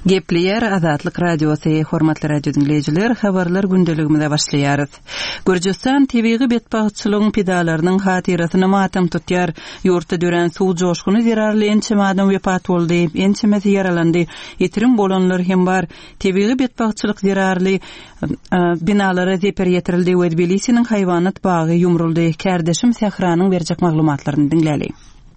Gepleyer Azatlyk Radiosu hormatly radio dinleyijiler, habarlar gündeligimizde başlaýarys. Gürjistan TV'gi betbagyçylygyň pidalarynyň hatirasyna matam tutýar. Ýurtda dören suw joşguny zerarly ençe adam wepat boldy, ençemesi yaralandy. Ýetirim bolanlar hem bar. TV'gi betbagyçylyk zerarly binalara zeper ýetirildi we Tbilisiň haýwanat bagy ýumruldy. Kärdeşim Sehranyň berjek maglumatlaryny dinläli.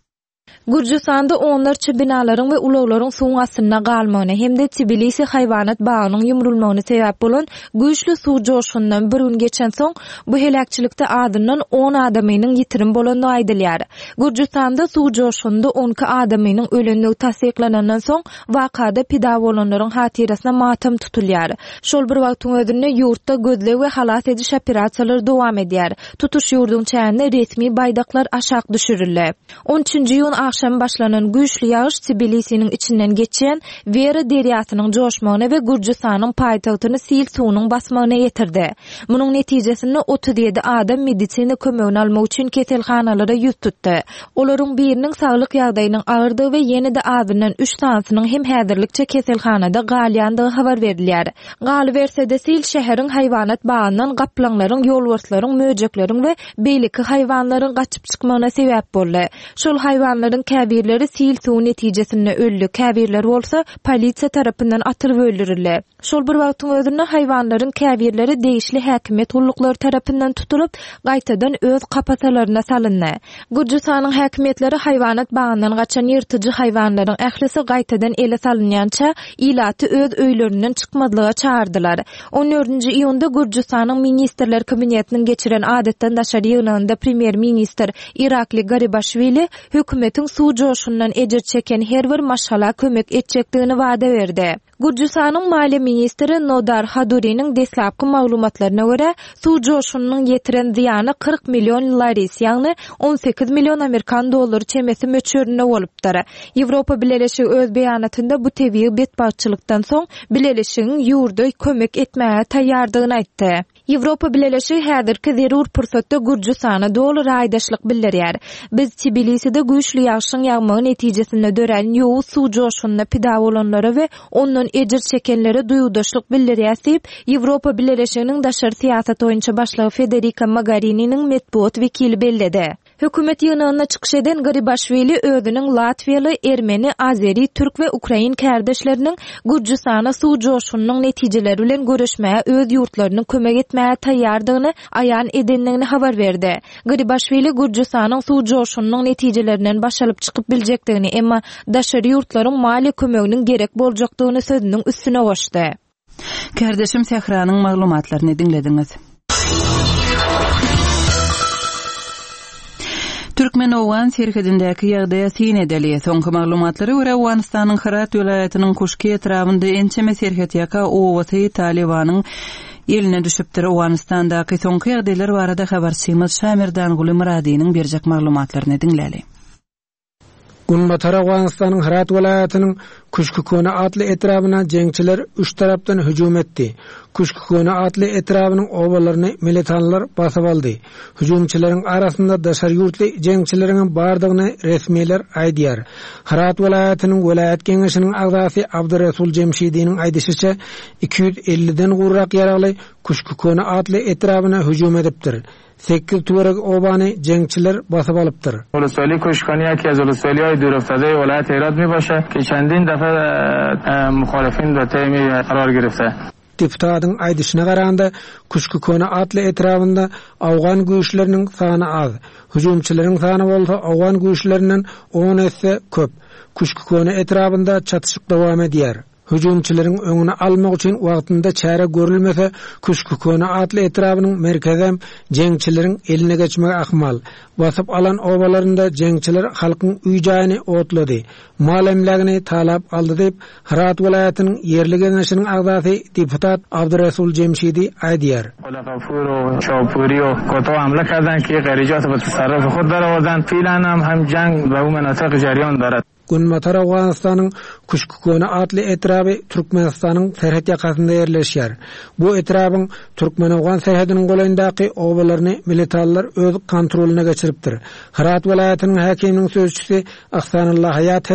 Gürjistanda onlarça binalaryň we ulaglaryň suw astyna galmagyna hemde Tbilisi haýwanat bagynyň ýumrulmagyna sebäp bolan güýçli suw joşgundan bir gün geçen soň bu helakçylykda adyndan 10 adamynyň ýitirim bolanyny aýdylýar. Gürjistanda suw joşgunda 12 adamynyň ölenligi tasdiklanandan soň wakada pida bolanlaryň hatirasyna matam tutulýar. Şol bir wagtyň özünde ýurtda gözle we halat ediş operasiýalary dowam edýär. Tutuş ýurdun çäğinde resmi baýdaklar aşak düşürildi. 13-nji ýyl akşam başlanan güýçli ýağış Tbilisiň içinden geçen Vera derýasynyň joşmagyna we Gürjistanyň paýtagtyny sil suwunyň basmagyna ýetirdi. Munyň netijesinde 37 adam medisina kömegini almak üçin keselhanalara ýüz tutdy. Olaryň biriniň saglyk ýagdaýynyň agyrdygy we ýene-de adyndan 3 tansynyň hem häzirlikçe keselhanada galýandygy habar berilýär. Galy berse-de sil şäheriň haýwanat bagyndan gaplanlaryň, ýolbarslaryň, möjekleriň we beýleki haýwanlaryň gaçyp çykmagyna sebäp boldy. Şol haýwanlaryň käbirleri sil suw netijesinde öldü. Käbirler bolsa polisiýa tarapyndan atyryp öldürildi. Şol bir wagtyň özünde haýwanlaryň käbirleri deýişli häkimet gullukları tarapyndan tutulup gaýtadan öz kapatalaryna salyndy. Gürjistanyň häkimetleri haýwanat bagyndan gaçan ýyrtyjy haýwanlaryň ählisi gaýtadan ele salynýança ilaty öz öýlerinden çykmadylyga çağırdylar. 14-nji iýunda Gürjistanyň ministrler kabinetiniň geçiren adatdan daşary ýygnagynda premier minister Irakli Garibashvili hökümetiň suw joşgundan ejer çeken her bir maşgala kömek etjekdigini wada berdi. Gürjistanyň maliýe ministri Nodar Haduriň deslapky maglumatlaryna görä, suw joşgunyň ýetiren ziýany 40 million laris, ýagny 18 million Amerikan dollary çemesi möçöründe bolupdyr. Ýewropa Birleşigi öz beýanatynda bu tebii betbagyçylykdan soň Birleşigiň ýurda kömek etmäge taýýardygyny aýtdy. Ýewropa Birleşigi häzirki zerur pursatda Gürjistana dolar aýdaşlyk bildirýär. Biz Tbiliside güýçli ýağışyň ýagmagy netijesinde dören ýowu suw joşgunyna pida bolanlara we ondan ejir çekenlere duýudaşlyk bildirýär diýip Ýewropa Birleşiginiň daşary siýasat oýunçy başlygy Federica Mogheriniň medpuat wekili bellidi. Hökümet ýygynyna çykyş eden Garibashvili özüniň Latviýaly, Ermeni, Azeri, Türk we Ukrain kärdeşleriniň Gürjistana suw joşgunynyň netijeleri bilen görüşmäge öz ýurtlaryny kömek etmäge taýýardygyny aýan edenligini habar berdi. Garibashvili Gürjistanyň suw joşgunynyň netijelerinden başalyp çykyp biljekdigini, emma daşary ýurtlaryň maliýe kömeginiň gerek boljakdygyny sözüniň üstüne goşdy. Kärdeşim Sehranyň maglumatlaryny dinlediňiz. Türkmen-Owgan serhedindäki ýagdaýa sinedeli. Soňky maglumatlary görä Awganistanyň Herat vilayatynyň Kuşki etrafynda ençeme serhed ýaka owasy Talibanyň eline düşüpdir. Awganistandaky soňky ýagdaýlar barada habarçymyz Şamir Danguly Muradiýanyň berjek maglumatlaryny dinläli. Günbatar Awganistanyň Herat vilayatynyň Kuşkukona atly etrabyna jeňçiler üç tarapdan hüjum etdi. Kuşkukona atly etrabynyň owalaryny militanlar basyp aldy. Hüjumçylaryň arasynda daşary ýurtly jeňçileriň bardygyny resmiler aýdýar. Herat vilayatynyň vilayat keňeşiniň agdasy Abdurrasul Jemşidiň aýdýyşyça 250-den gurrak ýaragly Kuşkukona atly etrabyna hüjum edipdir. 8 tuvarak obany jeňçiler basyp alypdyr. Ulusali Kuşkaniya ki az ulusaliy duraftade vilayat Herat mi başa ki çendin defa muhalifin ve temi karar girifte. Deputatyň aýdyşyna garaganda Kuşkukona atly etrafynda Awgan güýçleriniň sany az. Hüjumçylaryň sany bolsa Awgan güýçlerinden 10 esse köp. Kuşkukona etrafynda çatışyk dowam edýär. Hüjumçylaryň öňüne almak üçin wagtynda çäre görülmese Kuşkukona atly etrabynyň merkezem jeňçileriň eline geçmege ahmal. Basyp alan obalarynda jeňçiler halkyň üýjaýyny otlady. Mal emlegini talap aldy diýip Herat vilayatynyň ýerli genişiniň agdasy deputat Abdurrasul Jemşidi aýdýar. Olaqafuro, Chawpuriyo koto hamla kardan ki gharijat ve tasarruf khud darawazan filan ham jang ve bu menatiq jaryan darat. Günbatar Awganistanyň Kuşkukona atly etraby Türkmenistanyň serhed ýakasynda ýerleşýär. Bu etrabyň Türkmen-Awgan serhediniň golandaky owalaryny militarlar öz kontrolüne geçiripdir. Herat vilayatynyň häkiminiň sözçüsi Ahsanullah Hayat hem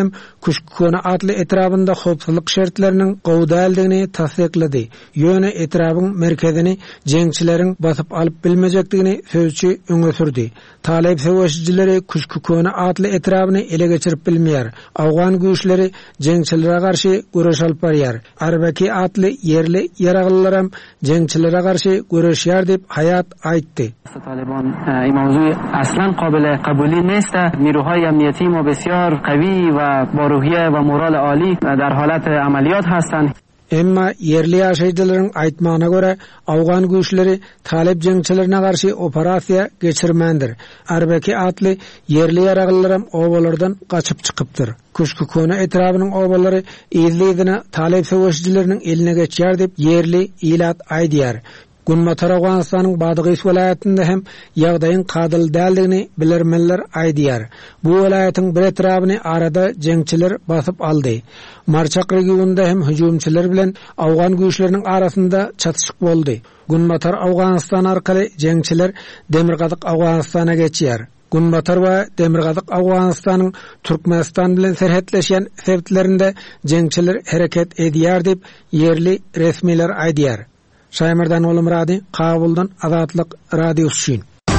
Kuşkukona atlı etrafında hopsuzluk şertlerinin qowdaldygyny tasdiqlady. Ýöne etrafyň merkezini jeňçilerin basyp alyp bilmejekdigini sözçi öňe sürdi. Talep sowuşçyları Kuşkukona atly etrafyny ele geçirip bilmeýär. Awgan güýçleri jeňçilere garşy göreş alyp barýar. Arbaki atly yerli ýaraglylaram jeňçilere garşy göreşýär dip hayat aýtdy. طالبان این موضوع اصلا قابل قبولی نیست. نیروهای امنیتی ما بسیار قوی و با روحیه و مورال عالی در حالت عملیات هستند. Emma yerli ýaşaýjylaryň aýtmagyna görä, awgan güýçleri talep jeňçilerine garşy operasiýa geçirmendir. Arbeki atly yerli ýaraglylaram obalardan gaçyp çykypdyr. Kuşkukona etrafynyň obalary izlidine talep sowuşçylarynyň eline geçýär dip yerli ilat aýdýar. Gunmatar Awganystanyň Badygy welaýatynda hem ýagdaýyň kadyl däldigini bilermenler aýdýar. Bu welaýatyň bir etrabyny arada jeňçiler basyp aldy. Marçak regionunda hem hüjümçiler bilen awgan güýçleriniň arasynda çatışyk boldy. Gunmatar Awganystan arkaly jeňçiler Demirgazyk Awganystana geçýär. Gunmatar we Demirgazyk Awganystanyň Türkmenistan bilen serhetleşen sebitlerinde jeňçiler hereket edýär dip yerli resmiler aýdýar. Şaýmardan Oly Murady, Kabuldan Azatlyk radiosu.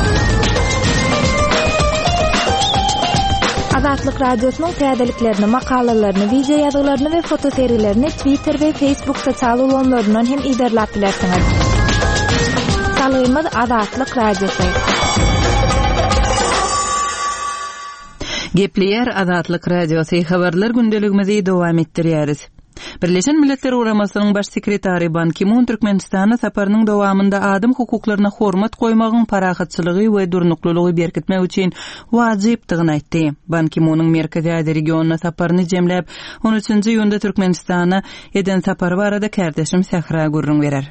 Azatlyk radiosynyň täzeliklerini, makalalaryny, video ýazgalaryny we fotoseriýelerini Twitter we Facebook sosial ulanlaryndan hem iderläp bilersiňiz. Salaýmyz Azatlyk radiosu. Gepleýär Azatlyk radiosu habarlar gündeligimizi dowam etdirýäris. Birleşen Milletler Uguramasynyň baş sekretary Ban Ki-moon Türkmenistana saparynyň dowamında adam hukuklaryna hormat goýmagyň parahatçylygy we durnuklulygy berkitmek üçin wajypdygyny aýtdy. Ban Ki-moonyň Merkezi Aziýa regionuna saparyny jemläp 13-nji ýylda Türkmenistana eden sapary barada kardeşim Sahra Gurrun berer.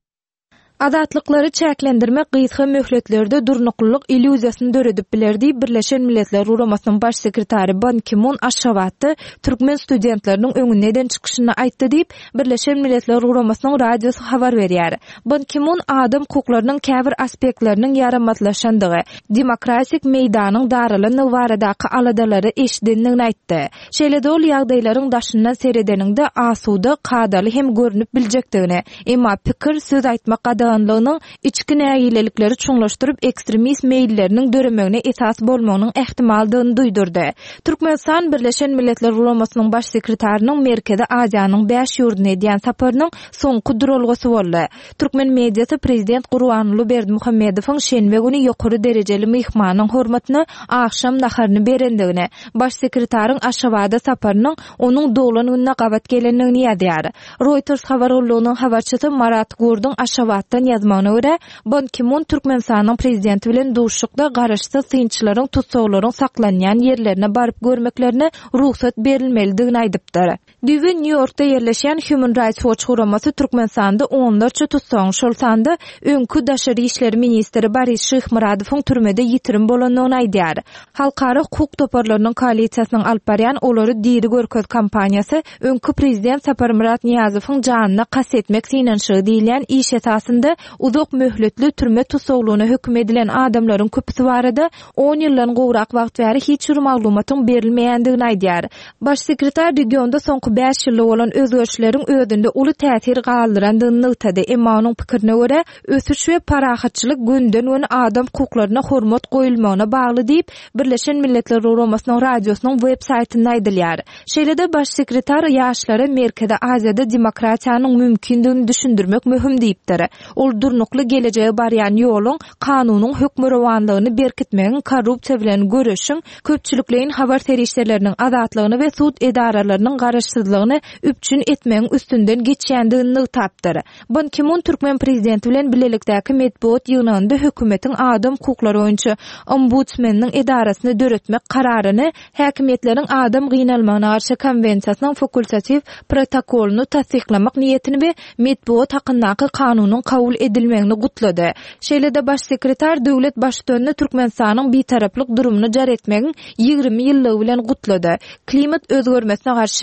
Adatlıkları çäklendirmek gysga möhletlerde durnuklulyk illüziýasyny döredip bilerdi. Birleşen Milletler Uguramasynyň baş sekretary Ban Ki-moon Aşgabatda türkmen studentleriniň öňüne neden çykyşyny aýtdy diýip Birleşen Milletler Uguramasynyň radiosy habar berýär. Ban Ki-moon adam hukuklarynyň käbir aspektleriniň ýaramatlaşandygy, demokratik meýdanyň darylanyny baradaky aladalary eşidenligini aýtdy. Şeýle-de ol ýagdaýlaryň daşyndan seredeninde asuda, kadaly hem görünüp biljekdigini, emma pikir söz aýtmak anlygynyň içki nägilelikleri çuňlaşdyryp ekstremist meýilleriniň döremegine esas bolmagynyň ähtimaldygyny duýdurdy. Türkmenistan Birleşen Milletler Uguramasynyň baş sekretarının Merkezi Aziýanyň 5 ýurduna edýän saparynyň soňky durulgasy boldy. Türkmen mediýasy prezident Gurbanuly Berdimuhammedowyň şenbe güni ýokary derejeli myhmanyň hormatyna akşam naharyny berendigini, baş sekretaryň Aşgabada saparynyň onuň doglan gününe gabat gelenligini ýazýar. Reuters habarlarynyň habarçysy Marat Gurdyň Aşgabada ýazmagyna görä, Ban Ki-moon Türkmenistanyň prezidenti bilen duşukda garaşsa synçylaryň tutsaklaryň saklanýan ýerlerine baryp görmeklerine ruhsat berilmelidigini aýdypdyr. Düýbe New Yorkda ýerleşen Human Rights Watch guramasy Türkmenistanda onlarça tutsaň şolsanda öňkü daşary işleri ministri Boris Şyhmuradowyň türmede ýitirim bolanyny aýdýar. Halkara hukuk toparlarynyň koalisiýasynyň alyp barýan olary diri görköz kampaniýasy öňkü prezident Saparmurat Niýazowyň janyna kastetmek synanşygy diýilen iş esasında uzak möhletli türme tutsaklygyna hökm edilen adamlaryň köpüsi barada 10 ýyldan gowrak wagt bäri hiç bir maglumatyň berilmeýändigini aýdýar. Baş sekretar regionda soňky 5 ýylda bolan özgörüşleriň ödünde uly täsir galdyrandygyny ýetdi. Emma onuň pikirine görä, ösüş we parahatçylyk günden-gün adam hukuklaryna hormat goýulmagyna bagly diýip Birleşen Milletler Uguramasynyň radiosynyň web saýtynda aýdylýar. Şeýle-de baş sekretar ýaşlara Merkezi Aziýada demokratiýanyň mümkindigini düşündirmek möhüm diýipdir. Ol durnukly geleceğe barýan ýoluň kanunyň hökmürawanlygyny berkitmegiň, korrupsiýa bilen göreşiň, köpçüliklerin habar terişlerleriniň azatlygyny we sud edaralarynyň garaşsyzlygyny üpçün etmegiň üstünden geçýändigini tapdyr. Ban Ki-moon Türkmen prezidenti bilen bilelikdäki medbuat ýygnynda hökümetiň adam hukuklary boýunça ombudsmanyň edarasyny döretmek kararyny, häkimetleriň adam gynalmagyna garşy konwensiýasynyň fakultativ protokoluny tasdiklamak niýetini we medbuat hakyndaky kanunyň kabul edilmegini gutlady. Şeýle-de baş sekretar döwlet başçysyny Türkmenistanyň bitaraplyk durumyny jar etmegiň 20 ýyllygy bilen gutlady. Klimat özgörmesine garşy göreşi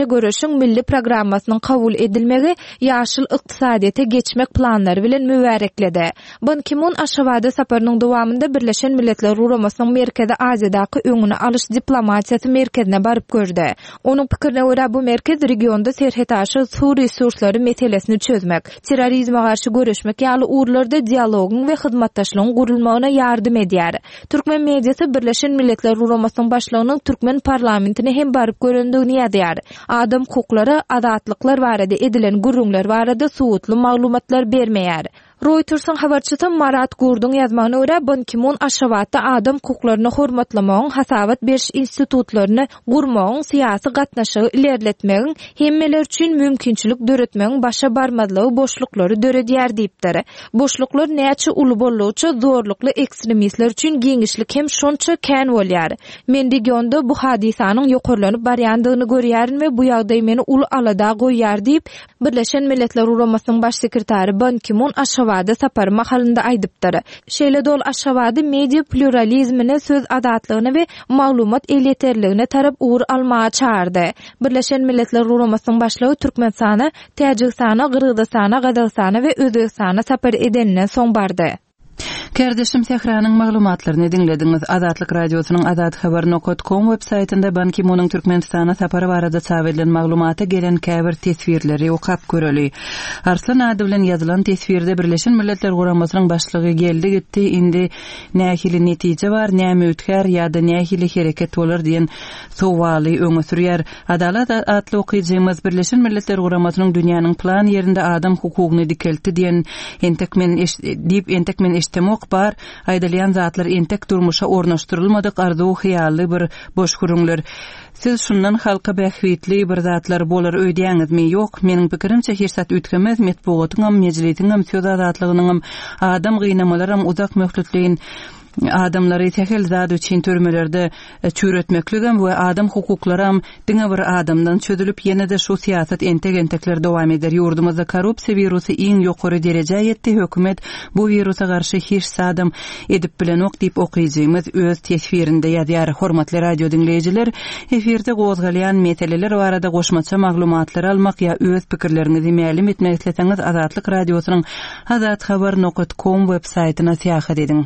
Birleşen Milli Programmasynyň kabul edilmegi ýaşyl ykdysadyýata geçmek planlary bilen mübarekledi. Ban Ki-moon Aşgabatda saparynyň dowamında Birleşen Milletler Guramasynyň Merkezi Aziýadaky öňüne alyş diplomatiýasy merkezine baryp gördi. Onuň pikirine görä bu merkez regionda serhet aşy suw resurslary meselesini çözmek, terrorizme garşy görüşmek ýaly urlarda dialogyň we hyzmatdaşlygyň gurulmagyna ýardym edýär. Türkmen mediýasy Birleşen Milletler Guramasynyň başlygynyň Türkmen parlamentine hem baryp görendigini ýadyar. Adam hukuklary, azatlyklar barada edilen gurrunlar barada suwutly maglumatlar bermeýär. Reuters'ın habarçysy Marat Gurduň ýazmagyna görä Ban Ki-moon Aşgabatda adam hukuklaryny hormatlamagyň, hasabat beriş institutlaryny gurmagyň, syýasy gatnaşygy ilerletmegiň, hemmeler üçin mümkinçilik döretmegiň başa barmadlygy boşluklary döredýär diýipdir. Boşluklar näçe uly bolýarça zorlukly ekstremistler üçin giňişlik hem şonça kän bolýar. Men regionda bu hadisanyň ýokurlanyp barýandygyny görýärin we bu ýagdaý meni uly alada goýýar diýip Birleşen Milletler Guramasynyň baş sekretary Ban Ki-moon Aşgabatda sapar mahalynda aýdypdyr. Şeýle dol Aşgabatda media pluralizmine, söz azatlygyna we maglumat elýeterligine tarap ugur almagy çağırdy. Birleşen Milletler Guramasynyň başlygy Türkmenistana, Täjikistana, Gyrgyzstana, Gazagstana we Özbekistana sapar edeninden soň bardy. Kardeşim Sehranyň maglumatlaryny dinlediňiz. Azatlyk radiosynyň azathabar.com websaýtynda Ban Ki-moonyň Türkmenistana sapary barada çap edilen maglumata gelen käbir tesvirleri okap göreli. Arslan ady bilen ýazylan tesvirde Birleşen Milletler Guramasynyň başlygy geldi gitdi, indi nähili netije bar, näme ötkär ýa-da nähili hereket bolar diýen sowaly öňe sürýär. Adalat adly okyjymyz Birleşen Milletler Guramasynyň dünýäniň plan ýerinde adam hukugyny dikelti diýen entekmen eştemok bar, aýdylýan zatlar entek durmuşa ornaşdyrylmadyk arzuw hyýaly bir boş gurunlar. Siz şundan halka bähwitli bir zatlar bolar öýdýäňizmi? Ýok, meniň pikirimçe hirsat ütgemez, metbugatyňam, mejlisiňam, söz azatlygynyň, adam gynamalaram uzak möhletliğin adamlary tehel zat üçin türmelerde çüretmekligem we adam hukuklaram diňe bir adamdan çözülüp ýene-de şu syýasat entek-entekler dowam eder. Ýurdumyzda korrupsiýa wirusy iň ýokary derejä ýetdi. Hökümet bu wirusa garşy hiç sadam edip bilenok diýip okyjymyz öz tesvirinde ýazýar. Hormatly radio dinleýijiler, efirde gozgalýan meseleler barada goşmaça maglumatlar almak ýa öz pikirlerinizi mälim etmek isleseňiz Azatlyk radiosynyň azathabar.com websaýtyna syýahat ediň.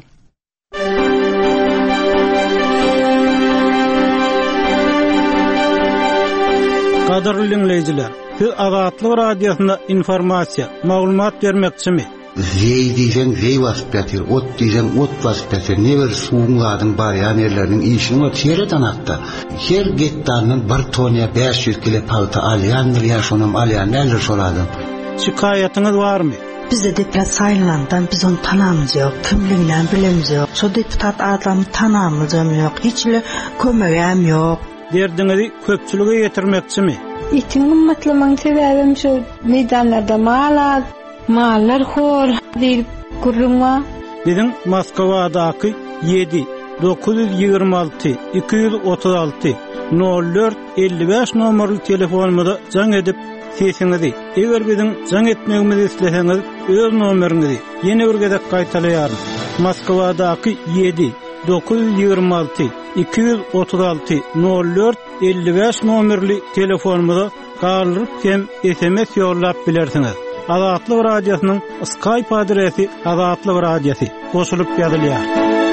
Qadarly dinleyijiler, siz Azatlyk radiosynda informasiýa, maglumat bermekçimi? Zey diýsen zey wasyp ýatyr, ot diýsen ot wasyp ýatyr. Neber suwunlaryň barýan ýerleriň işini çeýreden atdy. Her getdandan 1 toniýa 500 kilo palta alýandyr, ýa şonam alýan näler şolady. Şikayatyňyz barmy? Bizde deputat saylanandan biz onu tanamız yok, kimliğinden bilemiz yok. So deputat adamı tanamız yok, hiçli kömegem yok. Derdinizi köpçülüge yetirmekçimi? İtin ümmetlemen sebebim şu meydanlarda mallar hor deyip kurulma. Bizim Moskova'daki 7 926 236 04 55 numaralı telefonumda can edip sesinizi. Eğer bizim can etmegimizi isteseňiz öz nomeryňyzy ýene bir gezek gaýtalaýar. Moskova'daki 7 926 236 04 55 numarly telefonumda galyp hem SMS ýollap bilersiňiz. Azatlyk radiosynyň Skype adresi Azatlyk radiosi goşulyp ýazylýar.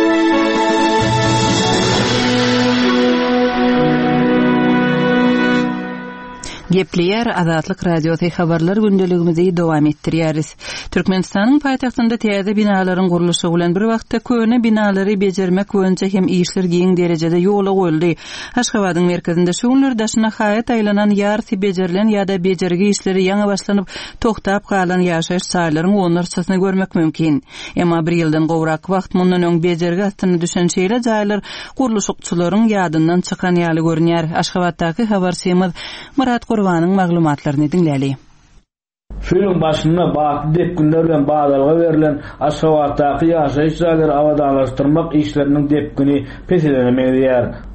Gepleýär Azatlyk radiosy habarlar gündeligimizi dowam etdirýäris. Türkmenistanyň paýtagtynda täze binalaryň gurulşy bilen bir wagtda köne binalary bejermek boýunça hem işler giň derejede ýola goýuldy. Aşgabatyň merkezinde şu günler daşyna haýat aýlanan ýarty bejerilen ýa-da bejergi işleri ýaňy başlanyp toktap galan ýaşaýyş saýlaryň onarçasyny görmek mümkin. Emma bir ýyldan gowrak wagt mundan öň bejergi astyna düşen şeýle jaýlar gurulşykçylaryň ýadyndan çykan ýaly görünýär. Aşgabatdaky habarçymyz Murat Gurbanyň maglumatlaryny dinläli. Şunun başynda bagty depkinler bilen bazarga berilen Aşgabatdaky ýaşaýyş jaýlary abadanylaşdyrmak işleriniň depkini peselenmegdir.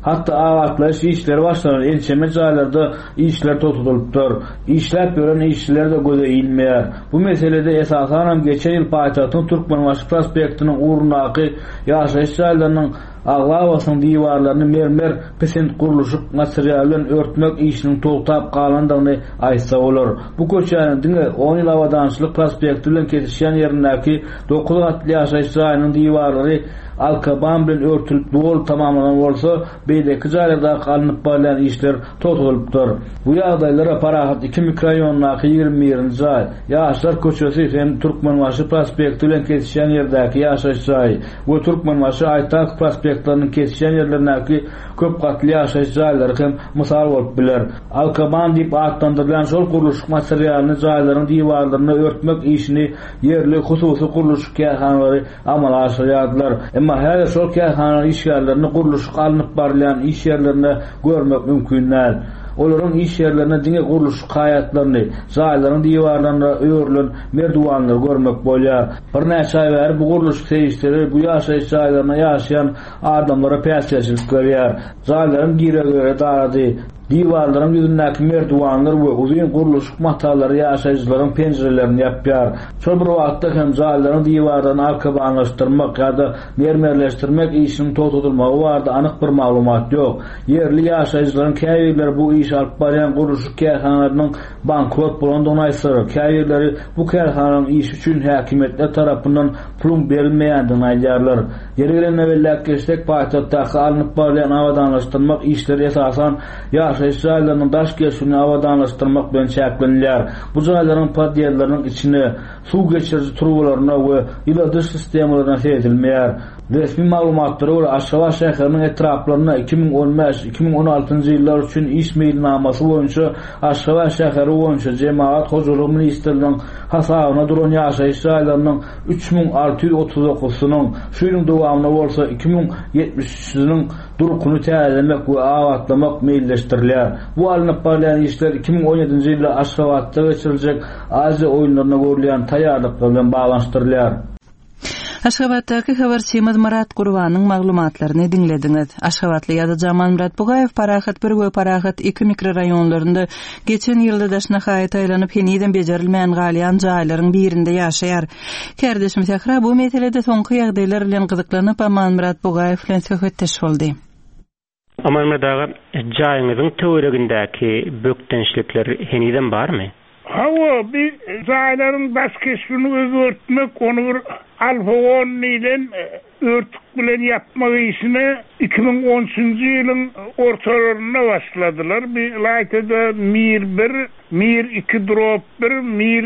Hatta awatlaş işleri başlanan elçeme jaýlarda işler tutulupdyr. İşläp gören işçiler de göze ilmeýär. Bu meselede esasan geçen ýyl paýtagtyň Türkmenbaşy prospektiniň urnaky ýaşaýyş jaýlarynyň Aglawasyň diwarlaryny mermer pesent guruluşyk material bilen örtmek işiniň togtap galandygyny aýtsa bolar. Bu köçäniň diňe 10 ýyl awadançylyk prospekti bilen kesişýän ýerindäki 9 gatly ýaşaýyş jaýynyň diwarlary alkaban bilen örtülip dol tamamlanan bolsa, beýleki jaýlarda galanyp barýan işler totulypdyr. Bu ýagdaýlara parahat 2 mikroraýondaky 20 jaý, Ýaşlar köçesi hem Türkmenbaşy prospekti bilen kesişýän ýerdäki ýaşaýyş jaý, bu Türkmenbaşy Aýtak prospektlarynyň kesişýän ýerlerindäki köp gatly ýaşaýyş jaýlary hem mysal bolup biler. Alkaban diýip atlandyrylan şol guruluşyk materialyny jaýlaryň diwarlaryna örtmek işini ýerli hususy guruluşyk kähanalary amala aşyrýardylar. Emma her şol kähanalaryň işgärlerini guruluşyk alınıp barýan iş ýerlerine görmek mümkin näl. Olaryň iş ýerlerine diňe guruluşyk haýatlaryny, jaýlaryň diwarlaryna öýrülen merdiwanlary görmek bolýar. Bir näçe aý bäri bu guruluşyk teýisleri bu ýaşaýyş jaýlaryna ýaşaýan adamlara päsçilik görýär. Jaýlaryň girege darady. Diwarlaryň ýüzündäki merdiwanlar we uzun guruluşyk matalary ýaşaýjylaryň penjerelerini ýapýar. Şol bir wagtda hem jaýlaryň diwarlaryny alkabanlaşdyrmak ýa-da mermerleşdirmek işiniň totulmagy barada anyk bir maglumat ýok. Ýerli ýaşaýjylaryň käýerleri bu iş alyp barýan guruluşyk kähanalarynyň bankrot bolandygyny aýtsalar, käýerleri bu kähanalaryň iş üçin häkimetler tarapyndan pul berilmeýändigini aýdýarlar. Ýeri bilen evvelläki geçsek paýtagtdaky alınıp barýan awadanlaşdyrmak işleri esasan ýaşaýyş jaýlarynyň daş geçişini awadanlaşdyrmak bilen çäklenýär. Bu jaýlaryň podýellarynyň içine suw geçirji trubalaryna we ýyladış sistemalaryna serilmeýär. Resmi maglumatlara göre Aşgabat şäheriniň etraplaryna 2015-2016 ýyllar üçin iş meýilnamasy boýunça Aşgabat şäheri boýunça Jemaat hojalygy ministrliginiň hasabyna duran ýaşaýyş jaýlarynyň 3639-synyň şu ýylyň dowamyna bolsa 2073-nyň durkuny täzelemek we awatlamak meýilleşdirilýär. Bu alınıp barýan işler 2017-nji ýylda Aşgabatda geçiriljek Aziýa oýunlaryna görülýän taýýarlyklar bilen baglanşdyrylýar. Aşgabatdaky habarçymyz Murat Gurbanyň maglumatlaryny dinlediňiz. Aşgabatly ýa-da Jamal Murat Bugaýew Parahat 1 we Parahat 2 mikroraýonlarynda geçen ýylda daşna haýat aýlanyp heniden bejerilmeýän galyan jaýlaryň birinde ýaşaýar. Kardeşim Sahra bu meselede soňky ýagdaýlar bilen gyzyklanyp Jamal Murat Bugaýew bilen söhbetdeş boldy. Jamal Murat jaýyňyzyň töweregindäki bökdençlikler heniden barmy? Hawa bir jaýlaryň baş keşfini özörtmek, onu alfa-10 bilen örtük bilen yapmak işini 2013-nji ýylyň ortalaryna başladylar. Bir laýtada Mir 1, Mir 2-1, Mir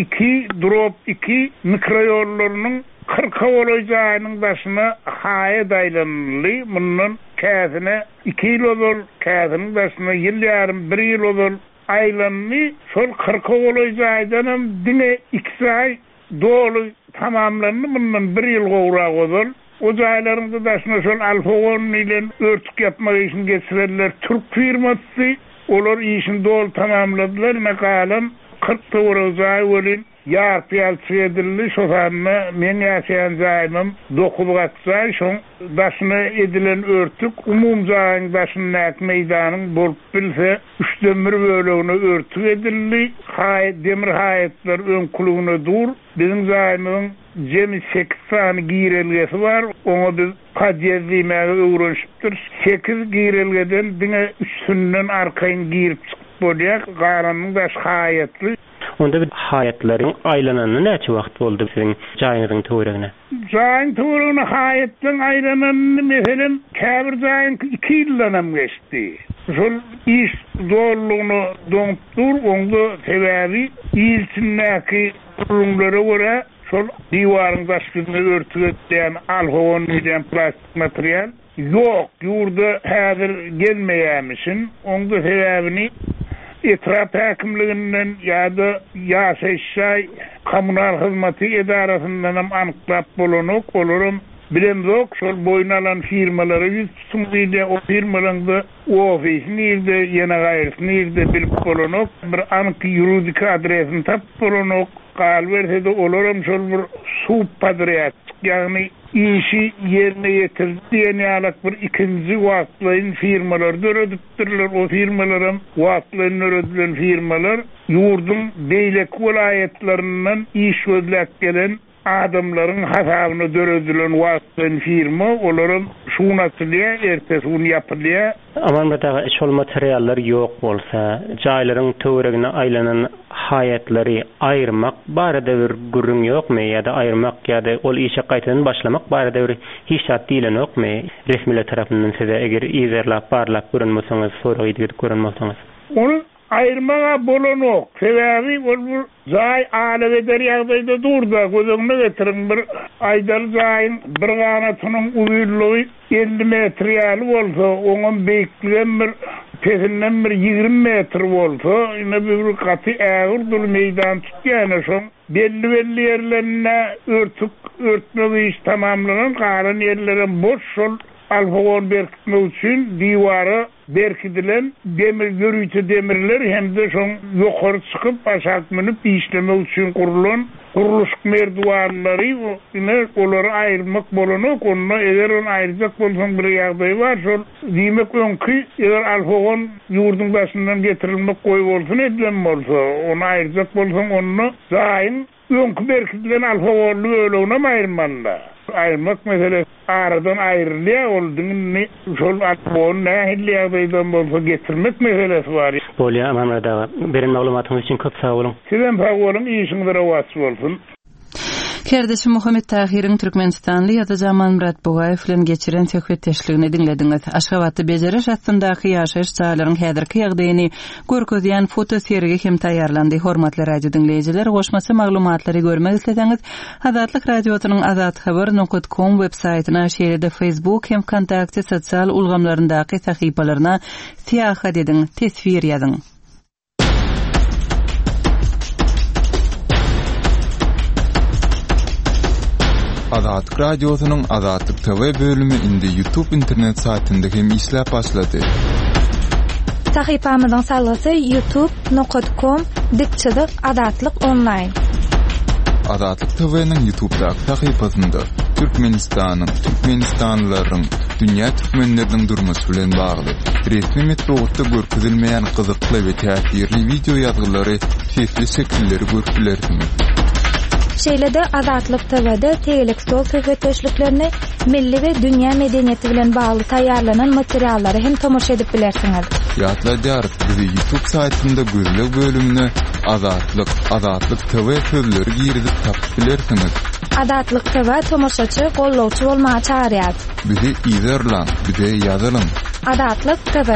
2-2 mikroraýonlarynyň 40 jaýynyň başyna haýat aýlanly. Mundan käsine 2 ýyl bol, käsiniň başyna ýyl ýarym 1 ýyl bol aýlanly. Şol 40 jaýdanam diňe 2 aý dolu tamamlandy. Mundan 1 ýyl gowrak bol. O jaýlaryňda daşna şol alfa-10 bilen örtük yapmak işin geçirenler Türk firmasy. Olar işin dolu tamamladylar. Mekalan 40 jaý bolin ýarpýalçy edildi. Şoňa men ýaşaýan jaýym 9 gatly, şoň daşyna edilen örtük umum jaýyň daşynyň meýdanyň bolup bilse 3/1 bölegine örtük edildi. Haýat demir haýatlar öňkülügine dur. Bizim jaýymyň jemi 8 sany giýrelgesi bar. Oňa biz kadýerlimäge öwrenşipdir. 8 giýrelgeden diňe 3-sünden arkaýyn giýip çykyp bolýar. Garanyň daş haýatly. Onda bir haýatlaryň aýlananyny näçe wagt boldy seň jaýynyň töweregine? Jaýyň töweregine haýatlaryň aýlananyny meselen käbir jaýyň 2 ýyllanam geçdi. Şol iş zorlugyny doňup dur, oňda sebäbi ýylçyndaky durumlara görä şol diýwaryň başyny örtük etýän alfa-10 bilen plastik material ýok, ýurda häzir gelmeýärmişin. Oňda sebäbini etraf häkimliginden ýa-da ýaşaýyş kommunal hyzmaty edarasyndan anyklap bolanok olaram bilemzok. Şol boyun alan firmalary ýüz tutmaýdy. O firmalaryň ofisini ýerde ýene gaýrysini ýerde bilip bolanok. Bir anyk ýuridik adresini tap bolanok. Gal berse de olaram şol bir subpadriyat, ýagny işi yerine getirdi diýenýärlik bir ikinji wagtlaryň firmalar döredipdirler. O firmalarym wagtlaryny döredilen firmalar ýurdun beýlek welaýetlerinden iş gözläp gelen adamların hasabyny döredilen wagtlaryň firma olaryň şunatylyğa ertesi gün ýapylýa. Aman da şol materiallar ýok bolsa, jaýlaryň töweregine aýlanan hayatlary aýyrmak barada bir gurrun ýokmy ýa-da aýyrmak ýa-da ol işe gaýtadan başlamak barada bir hiç şart diýilen ýokmy? Resmiler tarapyndan size eger izerlap barlap görünmeseňiz, soragy edip görünmeseňiz. Onu aýyrmaga bolanok. Sebäbi bol jaý alaga derýagdaýda durda, gözüňe getirin bir aýdar jaýyn bir ganatynyň uwyrlygy 50 metr ýaly bolsa, oňun beýikligi bir tesinden bir 20 metr bolsa, ine bir gaty ägir dul meýdan tutýany şoň belli ýerlerine örtmek iş tamamlanan galan ýerlere boş şol alfagon berkitmek üçin diwara berkidilen demir görüýte demirler hem de şoň ýokary çykyp aşağı menip işlemek üçin kurulan kuruluş merdiwanlary ine olary aýyrmak bolanok. Onda eger onu aýyrjak bolsaň bir ýagdaý bar, şol diýmek öňki eger alfagon ýurdun başyndan getirilmek goý bolsun edilen bolsa, onu aýyrjak bolsaň onu zaýyn öňki berkidilen alfagonly ölegine aýyrmanda. Aýyrmak meselesi aradan aýrylýar, ol diňni şol alfagon nähilýärden bolsa getirmek meselesi bar. Bolýa Mamada beren maglumatyňyz üçin köp sag bolun. Sizem sag bolun, işiňizde rawat bolsun. Kerdeşim Muhammed Tahir'in Türkmenistanlı Ýazyjaman Murat Bugaýew bilen geçiren söhbetdeşligini dinlediňiz. Aşgabatda bejeriş aslyndaky ýaşaýyş çağlaryň häzirki ýagdaýyny görkezýän foto sergi hem taýýarlandy. Hormatly radio dinleýijiler, goşmasy maglumatlary görmek isleseňiz, Azatlyk radiosynyň azathabar.com web saýtyna, şeýle Facebook hem Kontakty sosial ulgamlaryndaky sahypalaryna siýahat ediň, tesvir ýazyň. Azatlyk radiosynyň Azatlyk TV bölümi indi YouTube internet saytynda hem işläp başlady. Sahypamyzyň sallasy youtube.com/Azatlyk online. Azatlyk TV-niň YouTube-daky sahypasynda Türkmenistanlylaryň, dünýä türkmenleriniň durmusy bilen bagly resmi metodda görkezilmeýän gyzykly we täsirli video ýazgylary, sesli şekilleri görülersiniz. Şeýlede Azatlyk TV'de tegelik stol söhbetdeşliklerini milli we dünýä medeniýeti bilen bagly taýýarlanan materiallary hem tomoşa edip bilersiňiz. Ýatlaýar, bizi YouTube saýtynda görülen bölümine Azatlyk TV sözleri girizip tapyp bilersiňiz. Azatlyk TV tomoşaçy, gollawçy bolmagy çağırýar. Bizi izerlen, bize ýazalym. Azatlyk TV.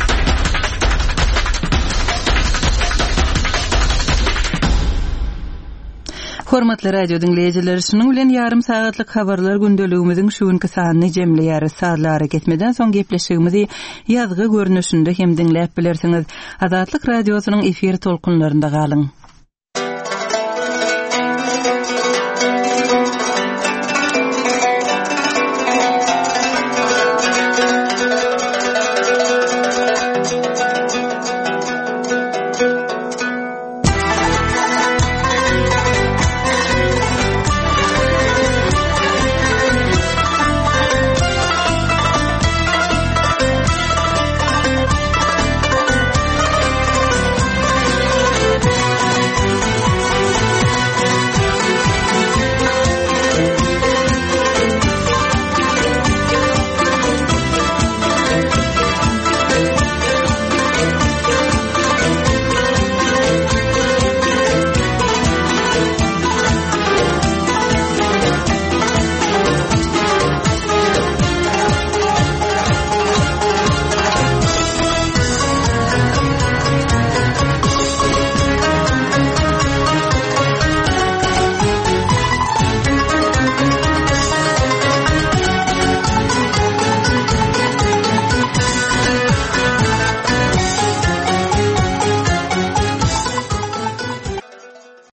Hormatly radio dinleýijiler, şunuň bilen ýarym sagatlyk habarlar gündeligimiziň şu günki sanyny jemleýär. Saatlara getmeden soň gepleşigimizi ýazgy görnüşinde hem dinläp bilersiňiz. Azatlyk radiosynyň efir tolkunlarynda galyň.